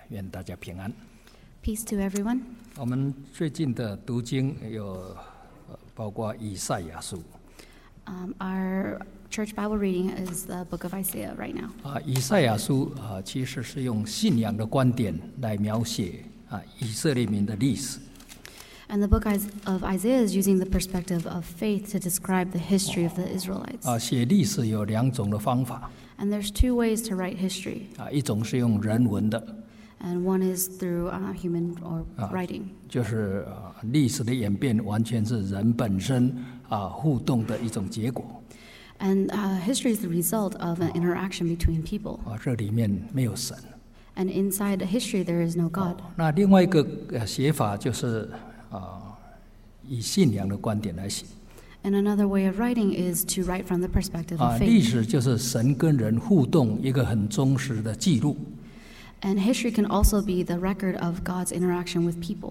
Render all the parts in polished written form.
愿大家平安。 Peace to everyone. 我们最近的读经有包括以赛亚书。 Our church Bible reading is the book of Isaiah right now. 以赛亚书其实是用信仰的观点来描写以色列民的历史。 And the book of Isaiah is using the perspective of faith to describe the history of the Israelites. 写历史有两种的方法。 And there's two ways to write history. 一种是用人文的。 And one is through human or writing. 就是历史的演变完全是人本身互动的一种结果。 And history is the result of an interaction between people. 这里面没有神。 And inside history there is no God. 那另外一个写法就是以信仰的观点来写。 And another way of writing is to write from the perspective of 历 faith. 史就是神跟人互动一个很忠实的记录。 And history can also be the record of God's interaction with people.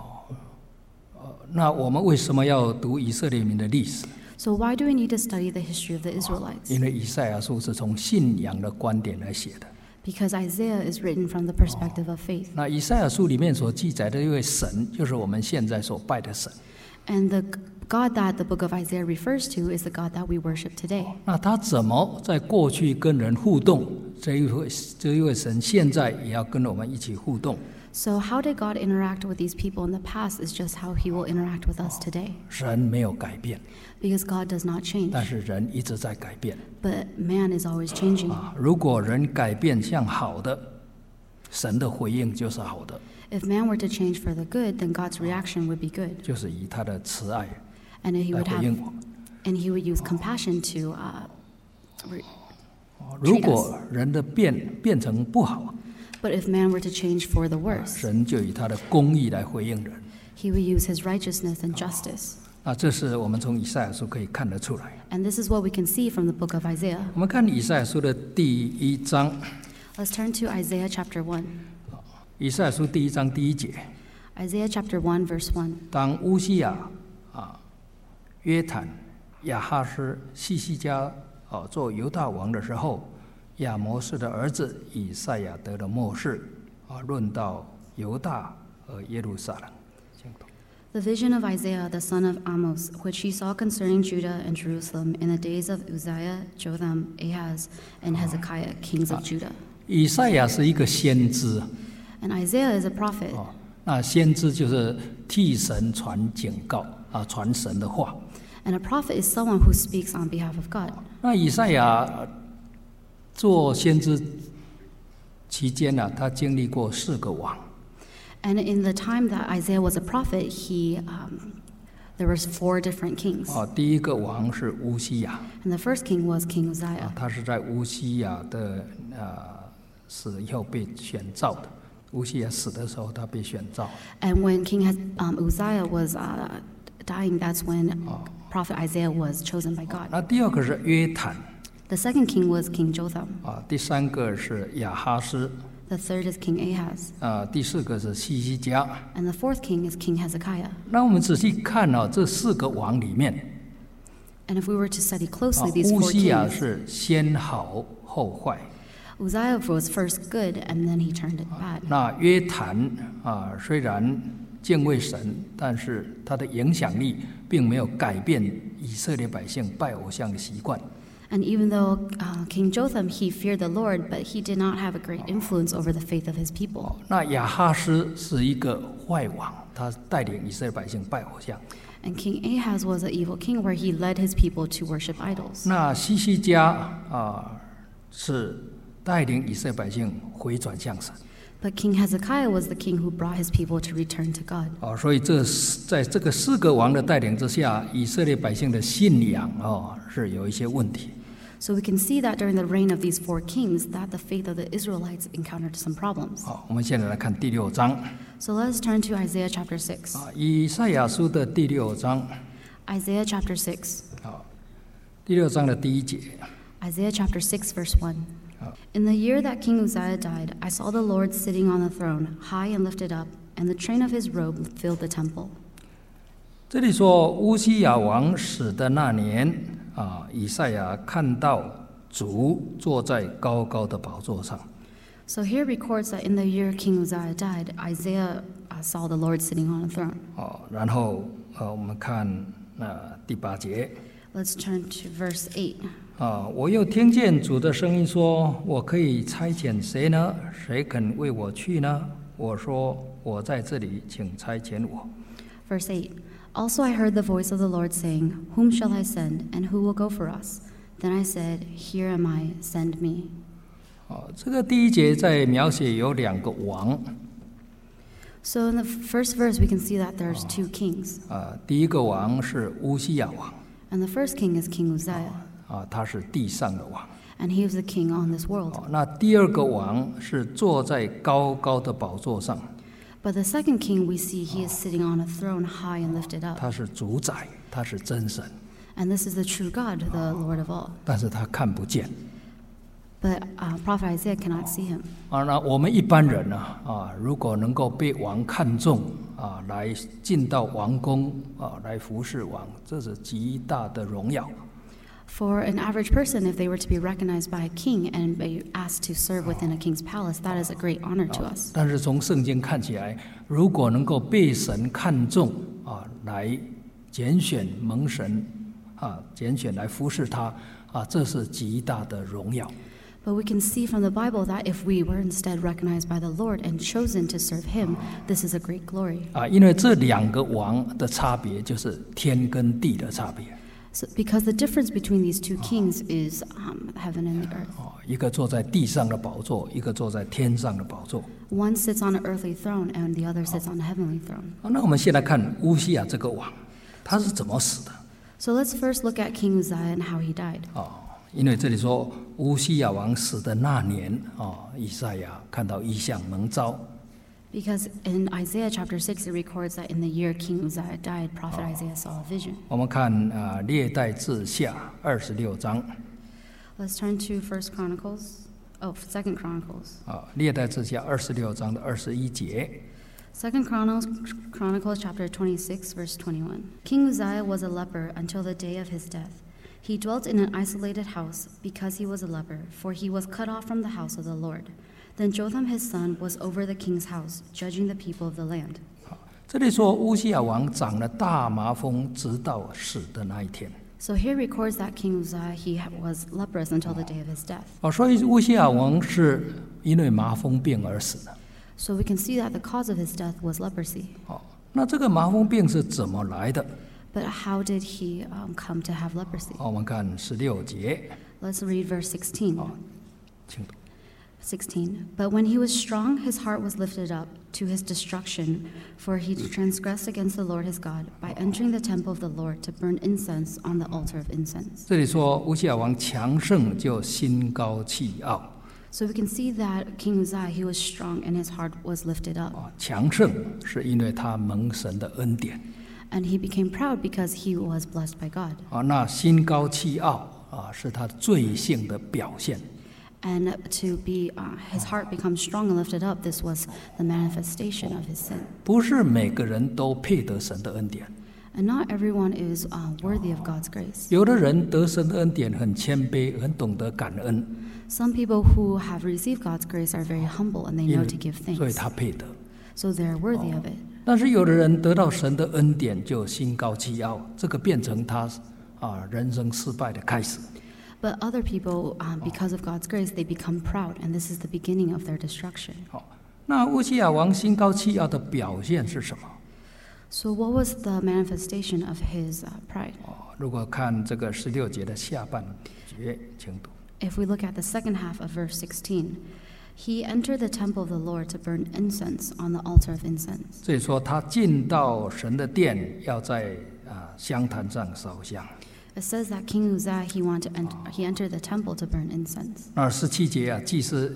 那我们为什么要读以色列民的历史？ So why do we need to study the history of the Israelites? 因为以赛亚书是从信仰的观点来写的。 Because Isaiah is written from the perspective of faith. 那以赛亚书里面所记载的一位神，就是我们现在所拜的神。 And the God that the book of Isaiah refers to is the God that we worship today. 那他怎么在过去跟人互动？这一位神现在也要跟我们一起互动。 So how did God interact with these people in the past is just how he will interact with us today. 神没有改变， Because God does not change. 但是人一直在改变。 But man is always changing. 如果人改变向好的，神的回应就是好的， If man were to change for the good, then God's reaction would be good. 就是以他的慈爱 And he 来 would 回 have, 应我。 and he would use compassion to 如果人的变成不好， But if man were to change for the worse, 神就以他的公义来回应人。 he would use his righteousness and justice. 那这是我们从以赛亚书可以看得出来。 And this is what we can see from the book of Isaiah. 我们看以赛亚书的第1章， Let's turn to Isaiah chapter 1. 以赛亚书第1章第1节。 Isaiah chapter 1, verse 1. 当乌西雅约坦、亚哈斯、西西家做犹大王的时候，亚摩斯的儿子以赛亚得了末世论到犹大和耶路撒冷。 The vision of Isaiah, the son of Amos, which he saw concerning Judah and Jerusalem in the days of Uzziah, Jotham, Ahaz, and Hezekiah, kings of Judah. 以赛亚是一个先知， And Isaiah is a prophet. 那先知就是替神传警告传神的话。 And a prophet is someone who speaks on behalf of God. 那以赛亚做先知期间呢，他经历过4个王。 And in the time that Isaiah was a prophet, there was 4 different kings. 第一个王是乌西雅， And the first king was King Uzziah. 他是在乌西雅的死以后被选召的。乌西雅死的时候，他被选召。 And when King Uzziah was dying, that's when prophet Isaiah was chosen by God. 那第2个是约坦， The second king was King Jotham. 第3个是亚哈斯， The third is King Ahaz. 第4个是西西家。 And the fourth king is King Hezekiah. 那我们仔细看这4个王里面， And if we were to study closely these 乌 4 西雅 kings, 是先好后坏。 Uzziah was first good and then he turned it bad. 那约坦虽然敬畏神，但是他的影响力并没有改变以色列百姓拜偶像的习惯。 And even though King Jotham, he feared the Lord, but he did not have a great influence over the faith of his people. 那亚哈斯是一个坏王，他带领以色列百姓拜偶像。 And King Ahaz was an evil king where he led his people to worship idols. 那西西家是带领以色列百姓回转向神。 But King Hezekiah was the king who brought his people to return to God. 所以在这个4个王的带领之下，以色列百姓的信仰是有一些问题。 So we can see that during the reign of these 4 kings, that the faith of the Israelites encountered some problems. 我们现在来看第6章。 So let's turn to Isaiah chapter 6. 以赛亚书的第6章。 Isaiah chapter 6. 第6章的第1节。 Isaiah chapter 6, verse 1. In the year that King Uzziah died, I saw the Lord sitting on the throne, high and lifted up, and the train of his robe filled the temple. 这里说乌西雅王死的那年以赛亚看到主坐在高高的宝座上。 So here records that in the year King Uzziah died, Isaiah saw the Lord sitting on a throne. 然后我们看第8节。 Let's turn to verse 8. 我又听见主的声音说：“我可以差遣谁呢？谁肯为我去呢？”我说：“我在这里，请差遣我。” Verse 8. Also I heard the voice of the Lord saying, Whom shall I send, and who will go for us? Then I said, Here am I, send me. 这个第1节在描写有2个王。 So in the first verse we can see that there's 2 kings. 第1个王是乌西雅王。 And the first king is King Uzziah. 他是地上的王。 And he was the king on this world. 那第2个王是坐在高高的宝座上。 But the second king we see he is sitting on a throne high and lifted up. 他是主宰，他是真神。 And this is the true God, the Lord of all. 但是他看不见。 But Prophet Isaiah cannot see him. 那我们一般人呢，如果能够被王看中，来进到王宫，来服侍王，这是极大的荣耀。 For an average person, if they were to be recognized by a king and be asked to serve within a king's palace, that is a great honor to us. 但是从圣经看起来，如果能够被神看中，来拣选蒙神，拣选来服侍他，这是极大的荣耀。 But we can see from the Bible that if we were instead recognized by the Lord and chosen to serve Him, this is a great glory. 因为这2个王的差别就是天跟地的差别。 So, because the difference between these 2 kings is heaven and the earth. 一个坐在地上的宝座，一个坐在天上的宝座。 One sits on an earthly throne and the other sits on a heavenly throne. 那我们先来看乌西雅这个王，他是怎么死的？ So let's first look at King Uzziah and how he died. 因为这里说乌西雅王死的那年，以赛亚看到异象蒙召。 Because in Isaiah chapter 6 it records that in the year King Uzziah died, Prophet Isaiah saw a vision. 我们看列代志下26章。 Let's turn to 2 Chronicles. 列代志下26章的21节。 2 Chronicles chapter 26 verse 21. King Uzziah was a leper until the day of his death. He dwelt in an isolated house because he was a leper, for he was cut off from the house of the Lord. Then Jotham his son was over the king's house, judging the people of the land. 这里说乌西雅王长了大麻风，直到死的那一天。 So here records that King Uzziah, he was leprous until the day of his death. 所以乌西雅王是因为麻风病而死的。 So we can see that the cause of his death was leprosy. 那这个麻风病是怎么来的？ But how did he come to have leprosy? 我们看16节。 Let's read verse 16. 请读。 16. But when he was strong, his heart was lifted up to his destruction, for he transgressed against the Lord his God by entering the temple of the Lord to burn incense on the altar of incense. 这里说乌西雅王强盛，就心高气傲。 So we can see that King Uzziah, he was strong and his heart was lifted up. 强盛是因为他蒙神的恩典。 And he became proud because he was blessed by God. 那心高气傲是他罪性的表现。 And to be his heart becomes strong and lifted up, this was the manifestation of his sin. 不是每个人都配得神的恩典。 And not everyone is worthy of God's grace. 有的人得神的恩典很谦卑，很懂得感恩。 Some people who have received God's grace are very humble and they know to give 所以 thanks. 他配得。 So they're worthy of it. 但是有的人得到神的恩典就心高气傲，这个变成他人生失败的开始。 But other people, because of God's grace, they become proud, and this is the beginning of their destruction. 那乌西雅王心高气傲的表现是什么？ So what was the manifestation of his pride? 如果看这个16节的下半节，请读。 If we look at the second half of verse 16, he entered the temple of the Lord to burn incense on the altar of incense. 所以说他进到神的殿，要在香坛上烧香。 It says that King Uzziah, he entered the temple to burn incense. 那17节祭司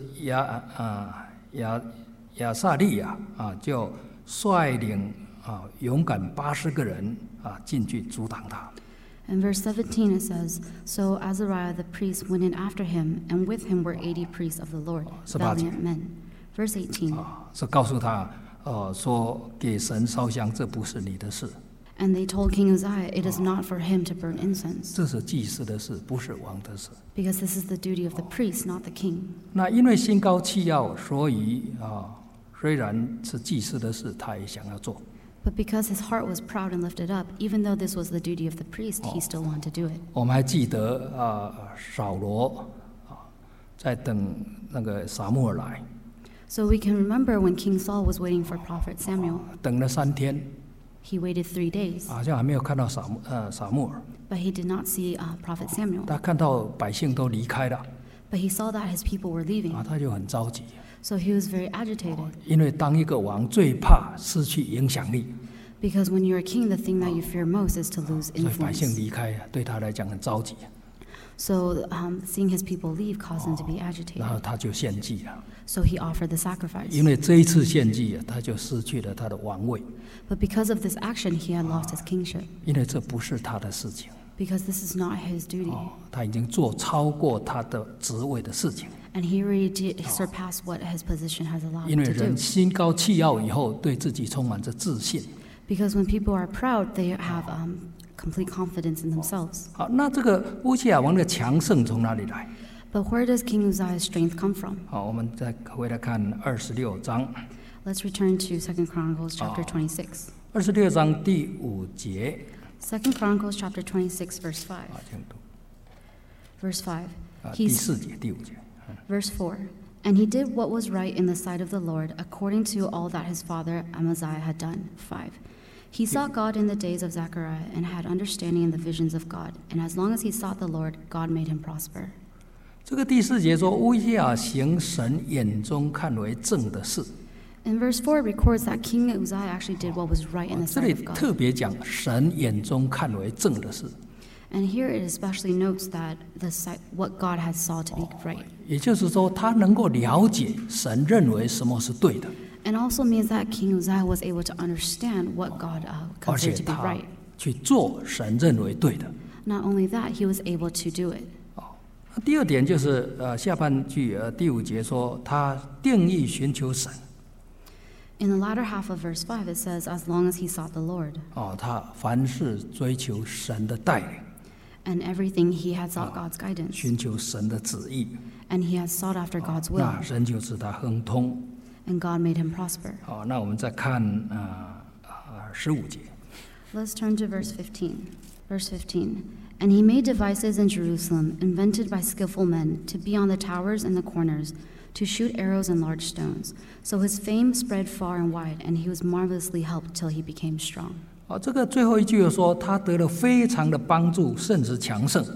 亚撒利亚就率领勇敢80个人进去阻挡他。 In verse 17 it says, So Azariah the priest went in after him, and with him were 80 priests of the Lord, valiant men. Verse 18. 是告诉他说给神烧香，这不是你的事。 And they told King Uzziah, it is not for him to burn incense, 这是祭司的事，不是王的事。 because this is the duty of the priest, not the king. 那因为心高气傲，所以虽然是祭司的事，他也想要做。 But because his heart was proud and lifted up, even though this was the duty of the priest, he still wanted to do it. 我们还记得扫罗在等那个撒母耳来， So we can remember when King Saul was waiting for Prophet Samuel. 等了3天， He waited 3 days, 好像还没有看到撒母耳。 but he did not see Prophet Samuel. 他看到百姓都离开了， But he saw that his people were leaving, 他就很着急， so he was very agitated. 因为当一个王最怕失去影响力， Because when you're a king, the thing that you fear most is to lose 所以百姓 influence. 离开对他来讲很着急， So seeing his people leave caused him to be 然 agitated. 后他就献祭了。 So he offered the sacrifice. 因为这一次献祭，他就失去了他的王位， But because of this action, he had lost his kingship. 因为这不是他的事情， Because this is not his duty. 他已经做超过他的职位的事情。 And he already surpassed what his position has allowed 因 him 为 to 人 do. 心高气傲以后，对自己充满着自信。 Because when people are proud, they have complete confidence in themselves. 好，那这个乌西亚王的强盛从哪里来？ But where does King Uzziah's strength come from? 好，我们再回来看26章 Let's return to 2 Chronicles chapter 26. ，26章第5节。 2 Chronicles chapter 26, verse 5. 请读 Verse 5. 第 He's, 4节、第5节。 verse 4. And he did what was right in the sight of the Lord, according to all that his father Amaziah had done. 5. He sought God in the days of Zechariah and had understanding in the visions of God. And as long as he sought the Lord, God made him prosper. 这个第4节说，乌西亚行神眼中看为正的事。 In verse 4, it records that King Uzziah actually did what was right in the 这 sight 里 of God. 特别讲神眼中看为正的事， And here it especially notes that what God had saw to be right. 也就是说，他能够了解神认为什么是对的， And also means that King Uzziah was able to understand what God 而且 considered to be 他 right. 去做神认为对的。 Not only that, he was able to do it. 那第2点就是下半句第5节说，他定义寻求神。 In the latter half of verse 5, it says, as long as he sought the Lord, 他凡事追求神的带领， and everything he had sought God's guidance, 寻求神的旨意， and he had sought after God's will, 那神就使他亨通。 and God made him prosper. 那我们再看15节。 Let's turn to verse 15. Verse 15. And he made devices in Jerusalem, invented by skillful men, to be on the towers and the corners, to shoot arrows and large stones. So his fame spread far and wide, and he was marvelously helped till he became strong. 这个最后一句又说，他得了非常的帮助，甚至强盛。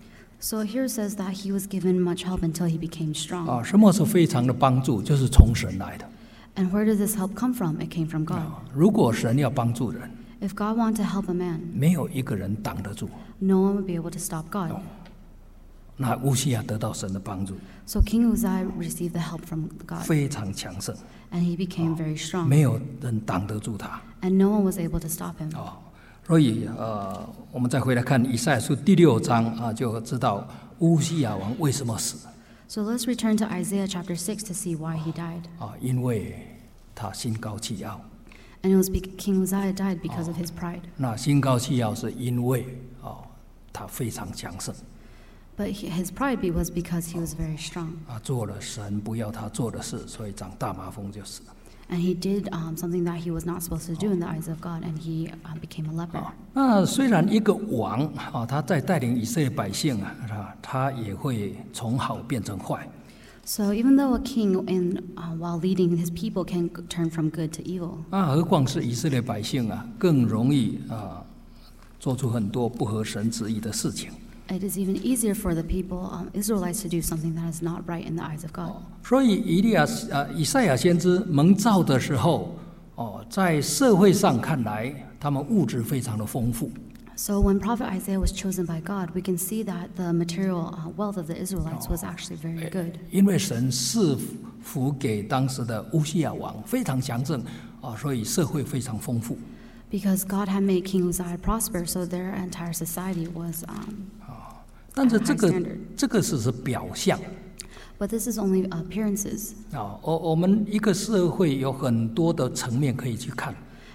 So here it says that he was given much help until he became strong. 什么是非常的帮助？就是从神来的。 And where does this help come from? It came from God. 如果神要帮助人， If God wanted to help a man, 没有一个人挡得住。 no one would be able to stop God. 那乌西亚得到神的帮助， So King Uzziah received the help from God, 非常强盛， and he became very strong, 没有人挡得住他。 and no one was able to stop him. 所以我们再回来看以赛亚书第6章就知道乌西亚王为什么死。 So let's return to Isaiah chapter 6 to see why he died. 因为他心高气傲。 And it was King Uzziah died because of his pride. 那心高气傲是因为他非常强盛。 But his pride was because he was very strong. 做了神不要他做的事，所以长大麻风就死了。 And he did something that he was not supposed to do in the eyes of God, and he became a leper. 那虽然一个王他在带领以色列百姓他也会从好变成坏。 So even though a king, while leading his people, can turn from good to evil, 何况是以色列百姓更容易做出很多不合神旨意的事情。 it is even easier for the people, Israelites, to do something that is not right in the eyes of God. 所以以赛亚先知蒙召的时候，在社会上看来，他们物质非常的丰富。 So when Prophet Isaiah was chosen by God, we can see that the material wealth of the Israelites was actually very good. 因为神赐福给当时的乌西亚王非常强盛所以社会非常丰富。 Because God had made King Uzziah prosper, so their entire society was 但是 high standard. 这个只是表象。 But this is only appearances. 我们一个社会有很多的层面可以去看。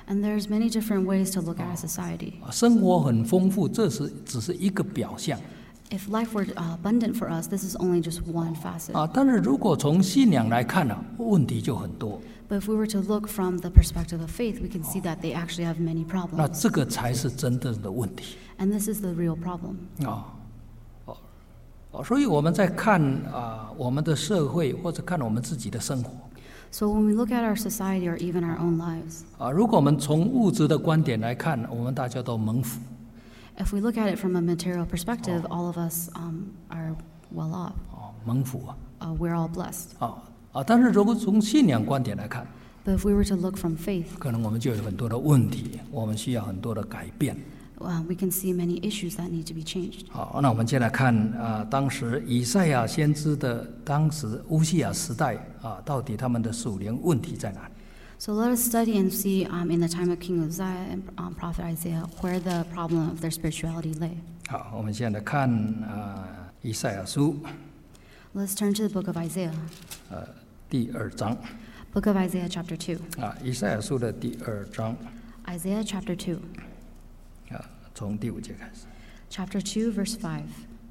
And there's many different ways to look at our society. 生活很丰富，这只是一个表象。 If life were abundant for us, this is only just one facet. 但是如果从信仰来看呢，问题就很多。 But if we were to look from the perspective of faith, we can see that they actually have many 那 problems. 这个才是真正的问题。 And this is the real problem. 所以我们在看我们的社会或者看我们自己的生活。 So when we look at our society or even our own lives, 如果我们从物质的观点来看，我们大家都蒙福。 if we look at it from a material perspective, all of us are well off. 蒙福 We're all blessed. 但是如果从信仰观点来看， But if we were to look from faith, 可能我们就有很多的问题，我们需要很多的改变。 we can see many issues that need to be changed. 好，那我们接来看当时以赛亚先知的当时乌西雅时代到底他们的属灵问题在哪里？ So let us study and see in the time of King Uzziah and Prophet Isaiah where the problem of their spirituality lay. 好，我们现在看以赛亚书 Let's turn to the book of Isaiah. 第2章 Book of Isaiah chapter 2. 以赛亚书的第2章 Isaiah chapter 2. 从第5节开始。 Chapter 2, verse 5.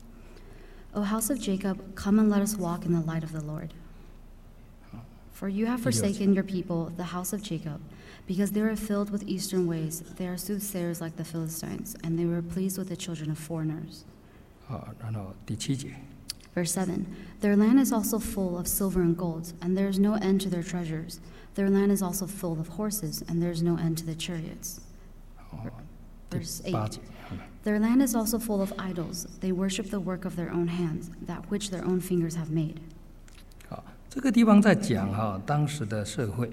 O house of Jacob, come and let us walk in the light of the Lord. For you have forsaken your people, the house of Jacob, because they were filled with eastern ways. They are soothsayers like the Philistines, and they were pleased with the children of foreigners. 然后第7节 Verse 7. Their land is also full of silver and gold, and there is no end to their treasures. Their land is also full of horses, and there is no end to the chariots. 第 Verse 8. 8节 Their land is also full of idols. They worship the work of their own hands, that which their own fingers have made. 这个地方在讲当时的社会。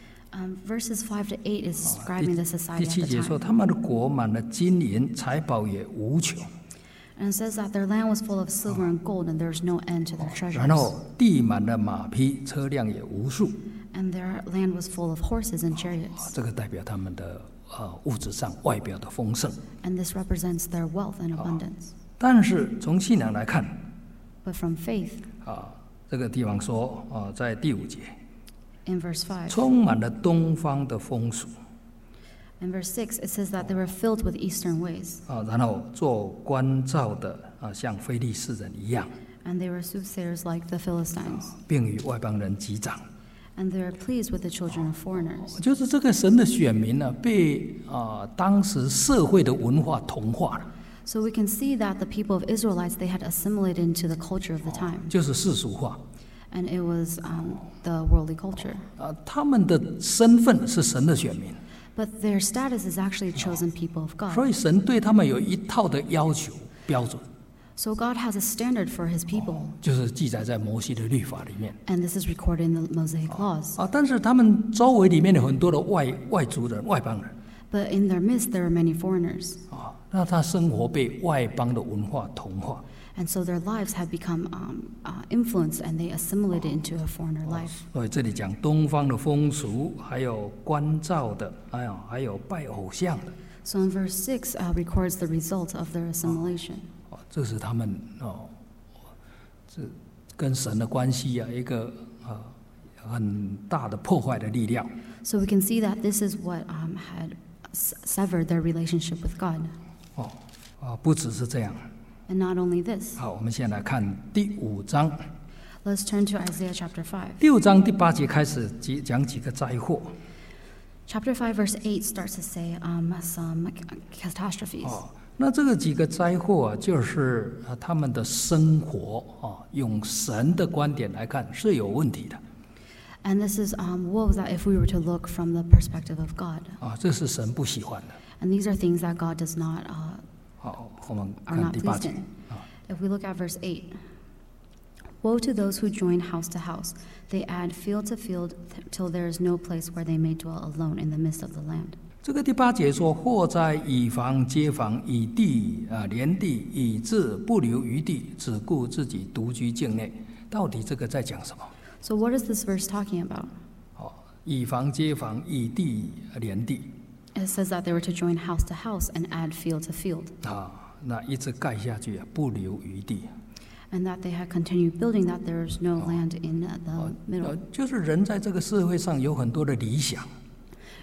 Verses 5 to 8 is describing the 第 society 7 at 节 the 说， time. 他们的国满了金银，财宝也无穷。 And it says that their land was full of silver and gold, and there was no end to their 然 treasures. 后地满了马匹，车辆也无数。 And their land was full of horses and chariots. 这个代表他们的物质上外表的丰盛。 And this represents their wealth and abundance. 但是从信仰来看， But from faith, 这个地方说在第5节， in verse 5, 充满了东方的风俗 in verse 6, it says that they were filled with eastern ways. 然后做关照的像非利士人一样， And they were soothsayers like the Philistines. 并与外邦人击掌。 And they were pleased with the children of foreigners. 就是这个神的选民呢，被当时社会的文化同化了， So we can see that the people of Israelites, they had assimilated into the culture of the time. 就是世俗化。 And it was the worldly culture. 他们的身份是神的选民， But their status is actually chosen people of God. 所以神对他们有一套的要求标准， So God has a standard for his people. 就是记载在摩西的律法里面。 And this is recorded in the Mosaic laws. 但是他们周围里面有很多的外族人、外邦人 But in their midst, there are many foreigners. 那他生活被外邦的文化同化， And so their lives have become influenced and they assimilated into a foreigner life. 所以这里讲东方的风俗，还有关照的，还有拜偶像的， So in verse 6 records the result of their assimilation. 这是他们这跟神的关系一个很大的破坏的力量。 So we can see that this is what had severed their relationship with God. 不只是这样。 And not only this. 好，我们现在来看第5章。 Let's turn to Isaiah chapter 5. 第5章第8节开始讲几个灾祸。 Chapter 5 verse 8 starts to say some catastrophes. 那这个几个灾祸就是他们的生活用神的观点来看是有问题的。 And this is woes that if we were to look from the perspective of God. 这是神不喜欢的。 And these are things that God does not 好，我们 are 看 not 第8 pleased 节 in. If we look at verse 8, woe to those who join house to house. They add field to field till there is no place where they may dwell alone in the midst of the land. 这个第8节说，或在以房接房，以地连地，以致不留余地，只顾自己独居境内。到底这个在讲什么？ So what is this verse talking about? 以房接房，以地连地。 It says that they were to join house to house and add field to field. 那一直盖下去不留余地。 And that they had continued building, that there is no land in the middle. 就是人在这个社会上有很多的理想。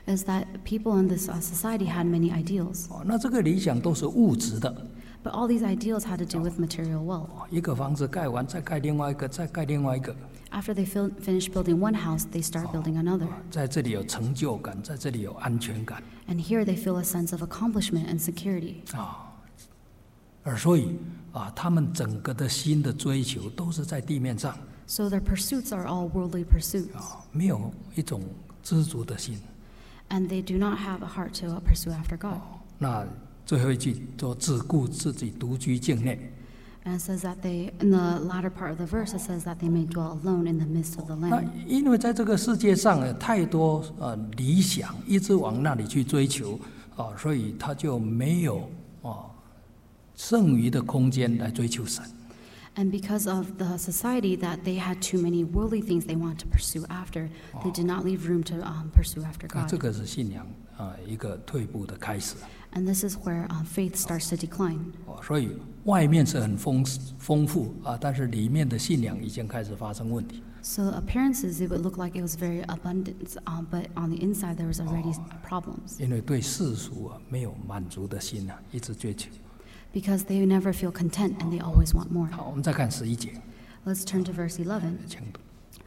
is that people in this society had many ideals, 那这个理想都是物质的， but all these ideals had to do with material wealth. 一个房子盖完，再盖另外一个，再盖另外一个， After they finish building one house, they start building another. 在这里有成就感，在这里有安全感 And here they feel a sense of accomplishment and security. 而所以他们整个的心的追求都是在地面上 So their pursuits are all worldly pursuits. 没有一种知足的心。 And they do not have a heart to pursue after God. 那最后一句说只顾自己独居境内。 And it says that they, in the latter part of the verse, it says that they may dwell alone in the midst of the 那 land. 因为在这个世界上太多理想一直往那里去追求所以他就没有剩余的空间来追求神。 And because of the society that they had too many worldly things they want to pursue after, they did not leave room to pursue after 那这 God. 个是信仰一个退步的开始。 And this is where faith starts to decline. 所以外面是很丰富但是里面的信仰已经开始发生问题。 So appearances, it would look like it was very abundant, but on the inside there was already problems. 因为对世俗没有满足的心一直追求。 Because they never feel content and they always want more. 好，我们再看11节， Let's turn to verse 11. 请读。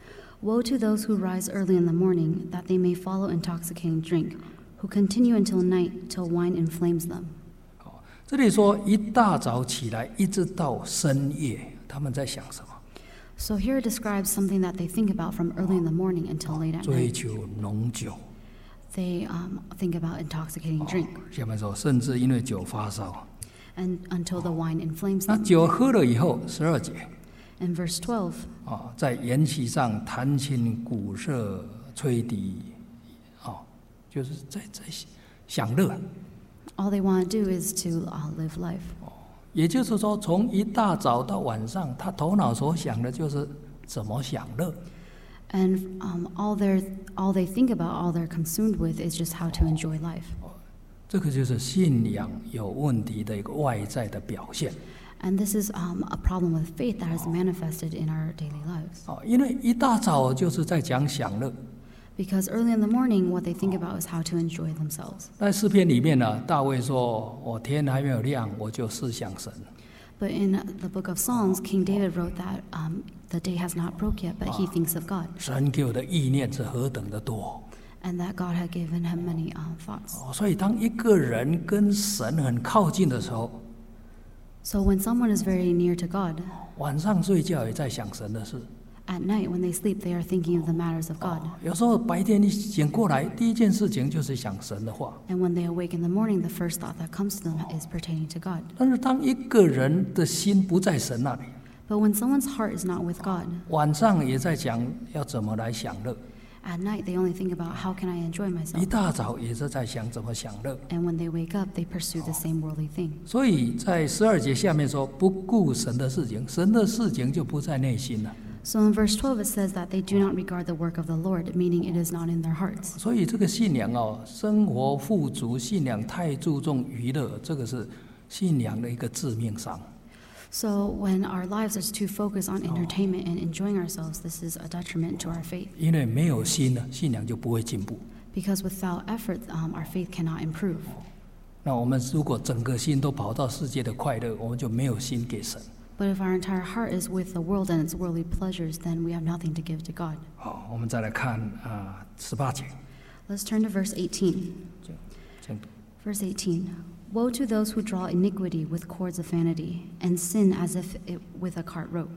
Woe to those who rise early in the morning, that they may follow intoxicating drink, who continue until night, till wine inflames them. 这里说一大早起来，一直到深夜，他们在想什么？ So here it describes something that they think about from early in the morning until late at 追 night. 求浓酒。 They think about intoxicating drink, 下面说，甚至因为酒发烧。 and until the wine inflames 那 them. 酒喝了以后，12节 In verse 12, 在筵席上弹琴鼓瑟吹笛，就是在享乐。 all they want to do is to live life. 也就是说，从一大早到晚上，他头脑所想的就是怎么享乐。 And all they think about, all they're consumed with, is just how to enjoy life. 这个就是信仰有问题的一个外在的表现。 And this is a problem with faith that is manifested in our daily lives. 因为一大早就是在讲享乐。 Because early in the morning, what they think about is how to enjoy themselves. 在诗篇里面呢，大卫说：“我天还没有亮，我就思想神。” But in the book of Psalms, King David wrote that the day has not broke yet, but he thinks of God, 神给我的意念是何等的多。 and that God had given him many thoughts. 所以当一个人跟神很靠近的时候， So when someone is very near to God, 晚上睡觉也在想神的事。 at night when they sleep, they are thinking of the matters of God. 有时候白天一醒过来，第一件事情就是想神的话。 And when they awake in the morning, the first thought that comes to them is pertaining to God. 但是当一个人的心不在神那里， But when someone's heart is not with God, 晚上也在讲要怎么来享乐， at night they only think about how can I enjoy 一 myself. 大早也是在想怎么享乐。 And when they wake up, they pursue the same worldly thing. 所以在12节下面说，不顾神的事情，神的事情就不在内心了。 So in verse 12 it says that they do not regard the work of the Lord, meaning it is not in their hearts. 所以这个信仰生活富足，信仰太注重娱乐，这个是信仰的一个致命伤。 So when our lives is too focused on entertainment and enjoying ourselves, this is a detriment to our faith. 因为没有心呢，信仰就不会进步。 Because without effort, our faith cannot improve. 那我们如果整个心都跑到世界的快乐，我们就没有心给神。 But if our entire heart is with the world and its worldly pleasures, then we have nothing to give to God. 好，我们再来看18节， Let's turn to verse 18. 请读。 Verse 18. Woe to those who draw iniquity with cords of vanity, and sin as if it with a cart rope.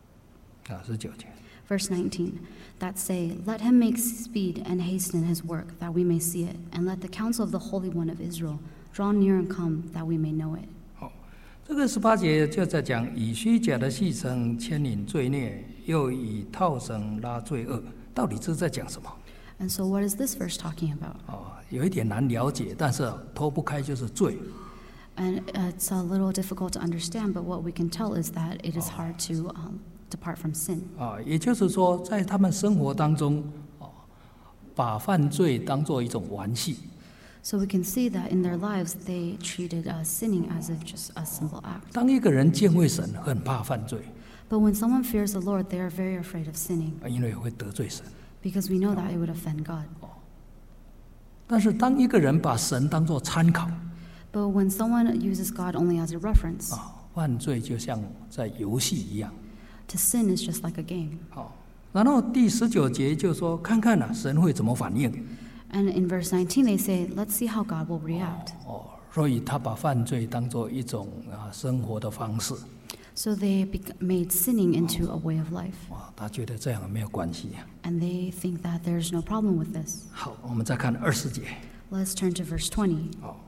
19节， Verse 19. That say, Let him make speed and hasten his work, that we may see it, and let the counsel of the Holy One of Israel draw near and come, that we may know it. 这个18节就在讲以虚假的戏称牵引罪孽，又以套绳拉罪恶，到底这是在讲什么？ And so what is this verse talking about? 有一点难了解，但是脱不开就是罪。 And it's a little difficult to understand, but what we can tell is that it is hard to depart from sin. 也就是说，在他们生活当中，把犯罪当作一种玩戏。 So we can see that in their lives, they treated sinning as if just a simple act. 当一个人敬畏神，很怕犯罪， But when someone fears the Lord, they are very afraid of sinning, 因为会得罪神。 because we know that it would offend God. 但是当一个人把神当作参考， But when someone uses God only as a reference, 犯罪就像在游戏一样。 to sin is just like a game. 然后第19节就说，看看神会怎么反应。 And in verse 19, they say, let's see how God will react. 所以他把犯罪当作一种生活的方式。 So they made sinning into a way of life. 他觉得这样没有关系。 And they think that there's no problem with this. 好，我们再看20节。 Let's turn to verse 20.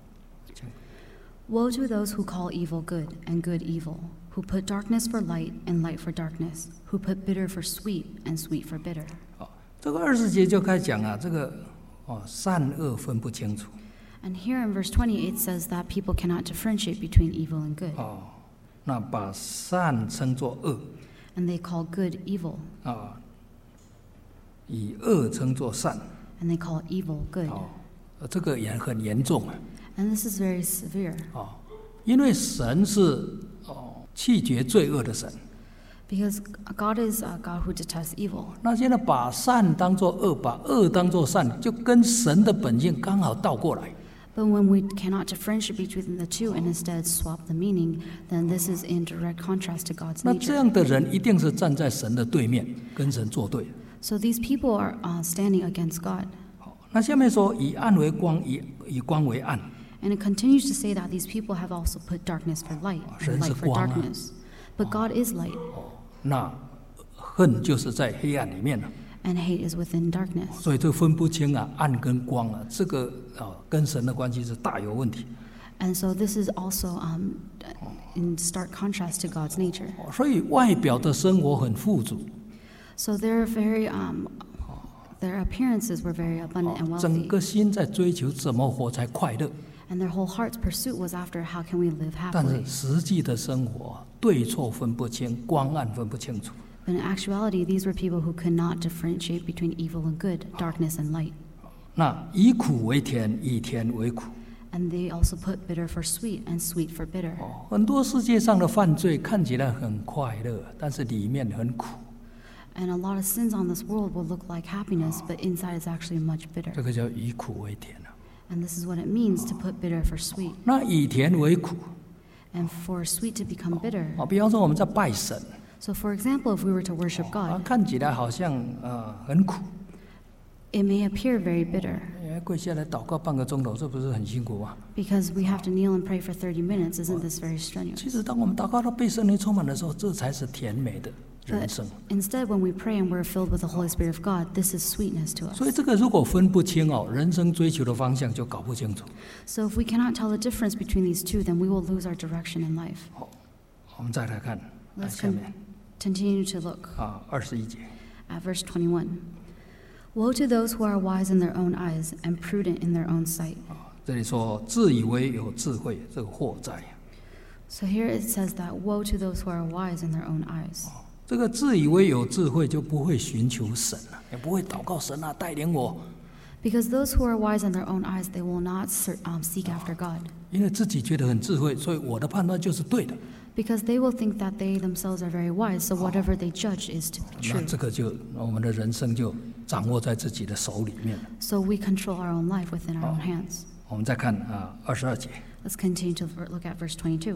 Woe to those who call evil good and good evil, who put darkness for light and light for darkness, who put bitter for sweet and sweet for bitter. 这个20节就开始讲这个善恶分不清楚。 And here in verse 20, it says that people cannot differentiate between evil and good. 那把善称作恶， And they call good evil, 以恶称作善， and they call evil good. 这个也很严重。 And this is very severe, 因为神是弃绝罪恶的神。 because God is a God who detests evil. 那现在把善当作恶，把恶当作善，就跟神的本性刚好倒过来。 But when we cannot differentiate between the two and instead swap the meaning, then this is in direct contrast to God's 那这 nature. 样的人一定是站在神的对面，跟神作对。 So these people are standing against God. 那下面说以暗为光，以光为暗。 And it continues to say that these people have also put darkness for light and light for darkness. But God is light, 那恨就是在黑暗里面了。 and hate is within darkness. 所以就分不清暗跟光这个跟神的关系是大有问题。 And so this is also in stark contrast to God's nature. 所以外表的生活很富足， So they're very, their appearances were very abundant and 整 wealthy. 个心在追求怎么活才快乐， And their whole heart's pursuit was after how can we live 但是 happily. 实际的生活对错分不清，光暗分不清楚。 But in actuality, these were people who could not differentiate between evil and good, darkness and light. 那以苦为甜，以甜为苦。 And they also put bitter for sweet and sweet for bitter. 很多世界上的犯罪看起来很快乐，但是里面很苦。 And a lot of sins on this world will look like happiness, but inside it's actually much 这 bitter. 个叫以苦为甜。 And this is what it means to put bitter for sweet, 那以甜为苦 and for sweet to become bitter. 比方说我们在拜神 So, for example, if we were to worship God, 看起来好像很苦， it may appear very bitter 跪下来祷告半个钟头，这不是很辛苦吗？ because we have to kneel and pray for 30 minutes. Isn't this very strenuous? 其实当我们祷告到被圣灵充满的时候，这才是甜美的人 But 生。 instead, when we pray and we're filled with the Holy Spirit of God, this is sweetness to 所以 us. 这个如果分不清人生追求的方向就搞不清楚。 So, if we cannot tell the difference between these two, then we will lose our direction in life. 我们再来看 Let's 下面 continue to look 21节。 at verse 21. Woe to those who are wise in their own eyes and prudent in their own sight. 这里说自以为有智慧，这个祸哉。 So here it says that woe to those who are wise in their own eyes. 这个自以为有智慧就不会寻求神了，也不会祷告神带领我， Because those who are wise in their own eyes, they will not seek after God. 因为自己觉得很智慧，所以我的判断就是对的。 Because they will think that they themselves are very wise, so whatever they judge is to be 那 true. 这个就我们的人生就掌握在自己的手里面了。 So we control our own life within our own hands. 我们再看22节。 Let's continue to look at verse 22.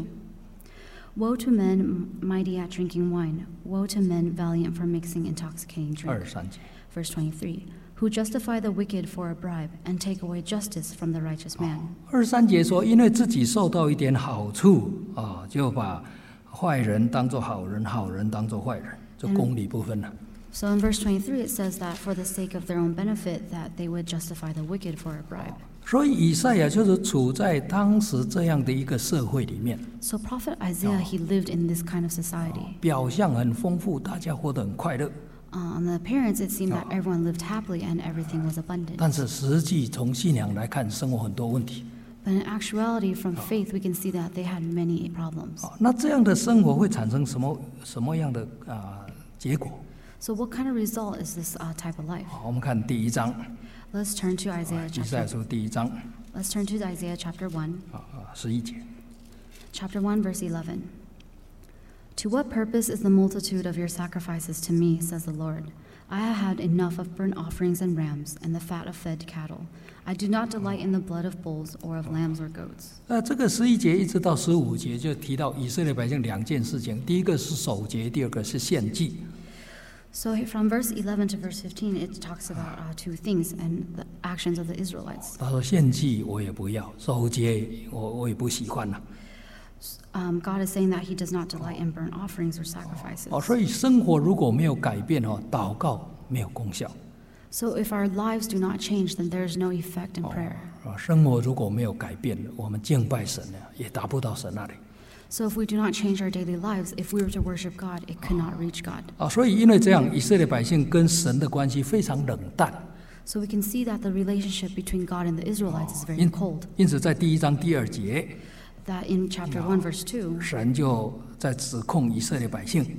Woe to men mighty at drinking wine. Woe to men valiant for mixing intoxicating drink. 23节。 Verse 23. Who justify the wicked for a bribe and take away justice from the righteous man. 23节说，因为自己受到一点好处就把坏人当作好人，好人当作坏人，就公理不分了。 So in verse 23 it says that for the sake of their own benefit that they would justify the wicked for a bribe. 所以以赛亚就是处在当时这样的一个社会里面， So Prophet Isaiah, he lived in this kind of society. 表象很丰富，大家活得很快乐， On the appearance, it seemed that everyone lived happily and everything was abundant. 但是实际从信仰来看，生活很多问题。 But in actuality, from faith, we can see that they had many problems. 那这样的生活会产生什么样的结果？ So what kind of result is this type of life? 我们看第1章， Let's turn to Isaiah 以赛亚 chapter. 书第1章 Let's turn to Isaiah chapter 1. 11节。 Chapter 1, verse 11. To what purpose is the multitude of your sacrifices to me, says the Lord? I have had enough of burnt offerings and rams and the fat of fed cattle. I do not delight in the blood of bulls or of lambs or goats. 这个11节一直到15节就提到以色列百姓2件事情，第一个是守节，第二个是献祭。 So from verse 11 to verse 15, it talks about two things and the actions of the Israelites. 他说献祭我也不要，守节我也不喜欢了。 God is saying that he does not delight in burnt offerings or sacrifices. 所以生活如果没有改变祷告没有功效。 So if our lives do not change, then there is no effect in prayer. 生活如果没有改变，我们敬拜神呢，也达不到神那里。 So if we do not change our daily lives, if we were to worship God, it could not reach God. 所以因为这样，以色列百姓跟神的关系非常冷淡。 So we can see that the relationship between God and the Israelites is very cold. 因此在第1章第2节。 That in chapter 1, verse 2, 神就在指控以色列百姓。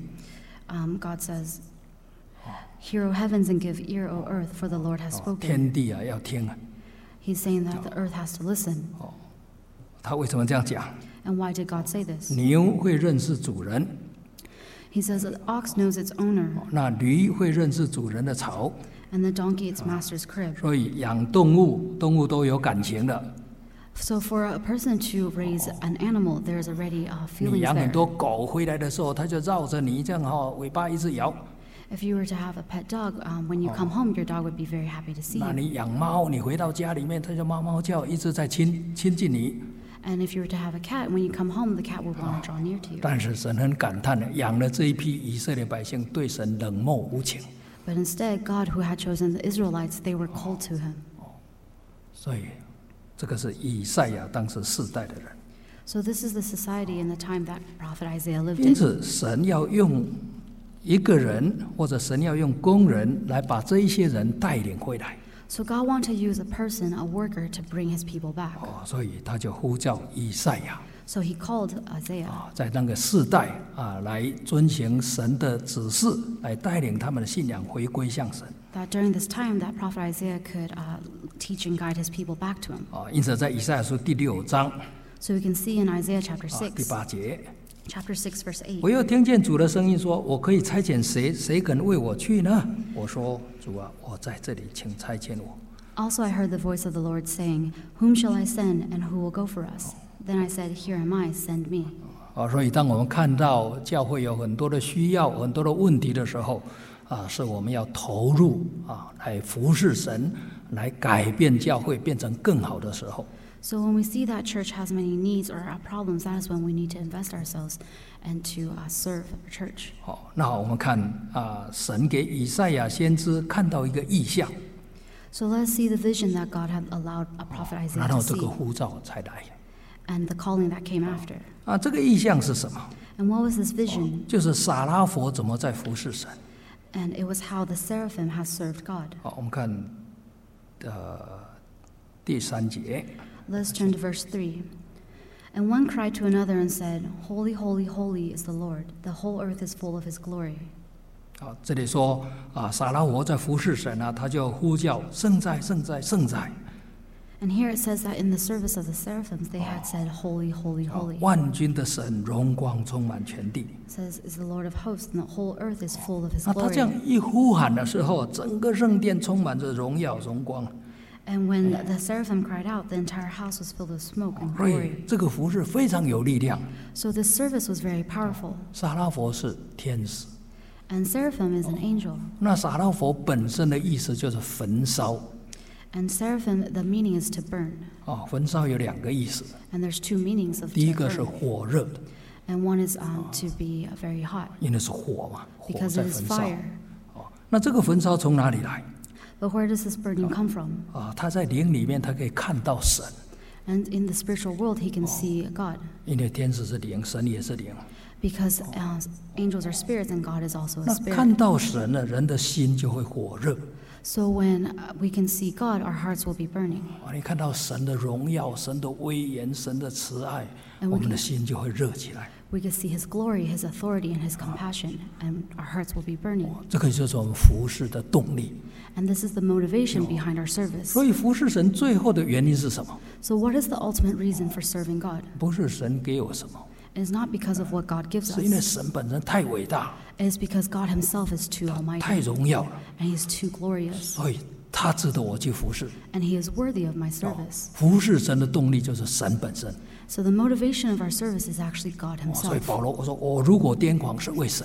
God says, "Hear, O heavens, and give ear, O earth, for the Lord has spoken." 天地要听啊。 He's saying that the earth has to listen. 他为什么这样讲？ And why did God say this? 牛会认识主人。 He says the ox knows its owner. 那驴会认识主人的槽。 And the donkey its master's crib. 所以养动物都有感情的。 So for a person to raise an animal, there's already feelings 你养很 there. 多狗回来的时候，它就绕着你这样尾巴一直摇。 If you were to have a pet dog, when you come home, your dog would be very happy to see 那 you. 你养猫，你回到家里面，它就猫猫叫，一直在亲近你。 And if you were to have a cat, when you come home, the cat would want to draw near to you. 但是神很感叹的，养了这一批以色列百姓对神冷漠无情。 But instead, God, who had chosen the Israelites, they were cold to him. 所以这个是以赛亚当时世代的人。 So this is the society in the time that prophet Isaiah lived 因 in. 此，神要用一个人，或者神要用工人来把这一些人带领回来。 So God wanted to use a person, a worker, to bring his people back. 所以他就呼叫以赛亚。 So he called Isaiah. 在那个世代来遵行神的指示，来带领他们的信仰回归向神。 That during this time, that prophet Isaiah could teach and guide his people back to him. 因此在以赛亚书第6章 So we can see in Isaiah chapter 第 6, 8节， chapter 6, verse 8. 我又听见主的声音说：“我可以差遣谁？谁肯为我去呢？”我说：“主啊，我在这里，请差遣我。” Also I heard the voice of the Lord saying, "Whom shall I send, and who will go for us?" Then I said, "Here am I, send me." 所以当我们看到教会有很多的需要、很多的问题的时候，是我们要投入来服侍神，来改变教会，变成更好的时候。 So when we see that church has many needs or problems, that is when we need to invest ourselves and to serve the church. 那我们看神给以赛亚先知看到一个异象。 So let's see the vision that God had allowed a prophet Isaiah 然 to 后这个 see, 呼召才来。 and the calling that came after. 这个异象是什么？ And what was this vision? 就是撒拉佛怎么在服侍神。 And it was how the seraphim has served God. 我们看第3节。 Let's turn to verse 3. And one cried to another and said, "Holy, holy, holy is the Lord. The whole earth is full of his glory." 这里说撒拉佛在服侍神他就呼叫圣哉，圣哉，圣哉。 And here it says that in the service of the seraphims, they had said, "Holy, holy, holy." 万军的神，荣光充满全地。 It says, "Is the Lord of hosts, and the whole earth is full of his 他这样 glory." 一呼喊的时候，整个圣殿充满着荣耀荣光。 And when the seraphim cried out, the entire house was filled with smoke and 所以 glory. 这个服侍非常有力量。 So this service was very powerful. 撒拉佛是天使， And seraphim is an angel. 那撒拉佛本身的意思就是焚烧。 And seraphim, the meaning is to burn. 焚烧有2个意思， And there's two meanings of 第一 to 个是 burn. 火热的， And one is to be very hot, 因为是火嘛，火 because 在 it is 焚烧。 fire. 那这个焚烧从哪里来？ But where does this burning come from? 他在灵里面，他可以看到神， And in the spiritual world, he can see God. 因为天使是灵，神也是灵。 Because angels are spirits and God is also a 那 spirit. 看到神了，人的心就会火热。 So when we can see God, our hearts will be burning. 你看到神的荣耀、神的威严、神的慈爱， And 我 we 们的 can, 心就会热起来。 we can see His glory, His authority, and His compassion, and our hearts will be burning. 这个就是我们服侍的动力。 And this is the motivation behind our service. 所以服侍神最后的原因是什么？ So what is the ultimate reason for serving God? 不是神给我什么， It is not because of what God gives 是因为 us. 神本身太伟大， It is because God himself is too 太 almighty 荣耀了， and he is too glorious 所以他值得我去服侍。 and he is worthy of my service. 服侍神的动力就是神本身。 So the motivation of our service is actually God 所以 himself. 保罗我说我如果癫狂是为神，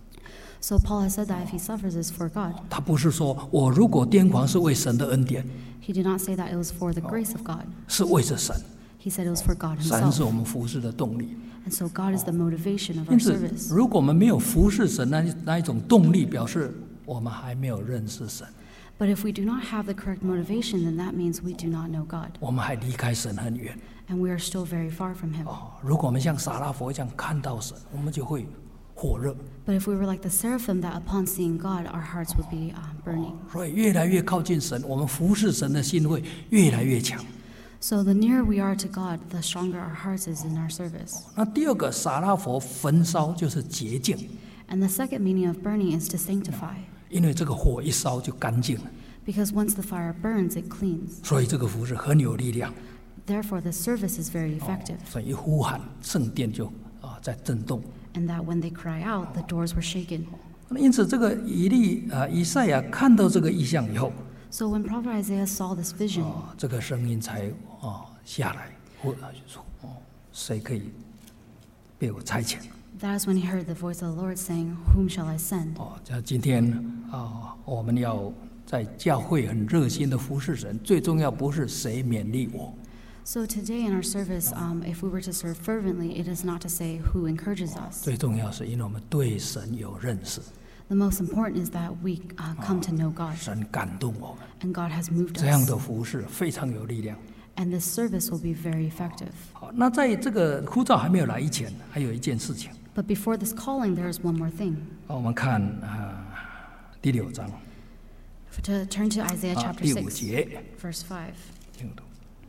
So Paul has said that if he suffers is for God. 他不是说我如果癫狂是为神的恩典， He did not say that it was for the grace of God. 是为着神， He said it was for God 神 himself. 是我们服侍的动力。 And so God is the motivation of 因 our 此 service. 如果我们没有服侍神那一种动力，表示我们还没有认识神， But if we do not have the correct motivation, then that means we do not know God. 我们还离开神很远。 And we are still very far from him. 如果我们像撒拉佛这样看到神，我们就会火热。 But if we were like the seraphim, that upon seeing God, our hearts would be burning. 所以越来越靠近神，我们服侍神的心会越来越强。 So the nearer we are to God, the stronger our hearts is in our service. 那第二个撒拉佛焚烧就是洁净， And the second meaning of burning is to sanctify. 因为这个火一烧就干净了， Because once the fire burns, it cleans. 所以这个服侍很有力量。 Therefore, the service is very effective. 所以一呼喊，圣殿就在震动。 And that when they cry out, the doors were shaken. 因此，这个以赛亚看到这个异象以后， So when Prophet Isaiah saw this vision, 这个声音才下来，说谁可以被我差遣？ that is when he heard the voice of the Lord saying, Whom shall I send? 今天我们要在教会很热心的服侍神，最重要不是谁勉励我， So today in our service, if we were to serve fervently, it is not to say who encourages us. 最重要是因为我们对神有认识， The most important is that we come to know God, 神感动我们， and God has moved 这样 us. 的服侍非常有力量。 And this service will be very effective. 好，那在这个呼召还没有来以前，还有一件事情， But before this calling, there is one more thing. 我们看第6章 To turn to Isaiah chapter 第5 6, 节， verse 5. 听懂？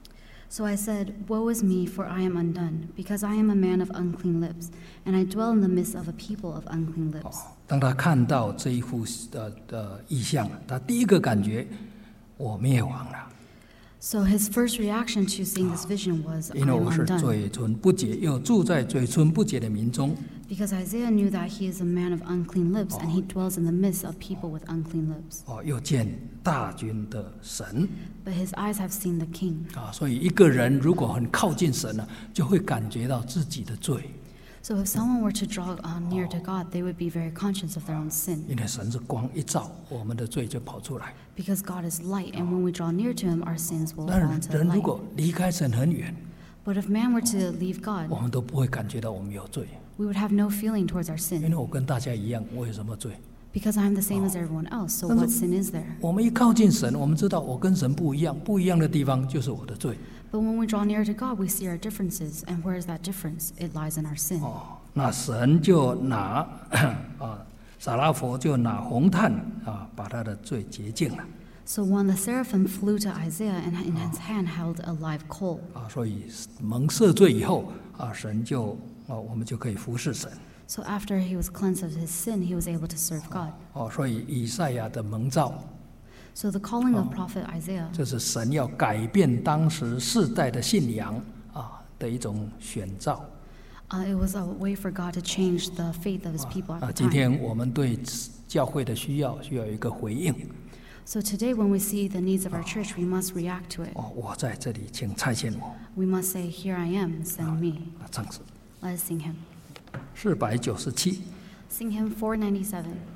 So I said, Woe is me, for I am undone, because I am a man of unclean lips, and I dwell in the midst of a people of unclean lips. 当他看到这一幅意象，他第一个感觉，我灭亡了， So his first reaction to seeing this vision was, I 因为 am 我是 undone. 嘴唇不洁，又住在嘴唇不洁的民中。 Because Isaiah knew that he is a man of unclean lips, and he dwells in the midst of people with unclean lips. 又见大军的神 But his eyes have seen the king. 所以一个人如果很靠近神呢，就会感觉到自己的罪， So if someone were to draw near to God, they would be very conscious of their own sin. 因为神是光一照，我们的罪就跑出来。 Because God is light, and when we draw near to him, our sins will 但 fall 是 into the 人如 light. 果离开神很远， But if man were to leave God, 我们都不会感觉到我们有罪， we would have no feeling towards our 因为 sin. 我跟大家一样，我有什么罪？ Because I'm the same as everyone else, so That's what a- sin is there? 我们一靠近神，我们知道我跟神不一样，不一样的地方就是我的罪。 But when we draw near to God, we see our differences, and where is that difference? It lies in our sin. 那神就拿撒拉佛就拿红炭把他的罪洁净了 So when the seraphim flew to Isaiah, and in his hand held a live coal. 所以蒙赦罪以后神就我们就可以服侍神 So after he was cleansed of his sin, he was able to serve God. 所以以赛亚的蒙召， So the calling of prophet Isaiah 就是神要改变当时世代的信仰的一种选召 it was a way for God to change the faith of his people at the 今 time. 天我们对教会的需要有一个回应 So today, when we see the needs of our church, we must react to it. 我在这里，请差遣我 We must say, Here I am, send me. 唱诗 Let us sing him. 497 Sing him 497.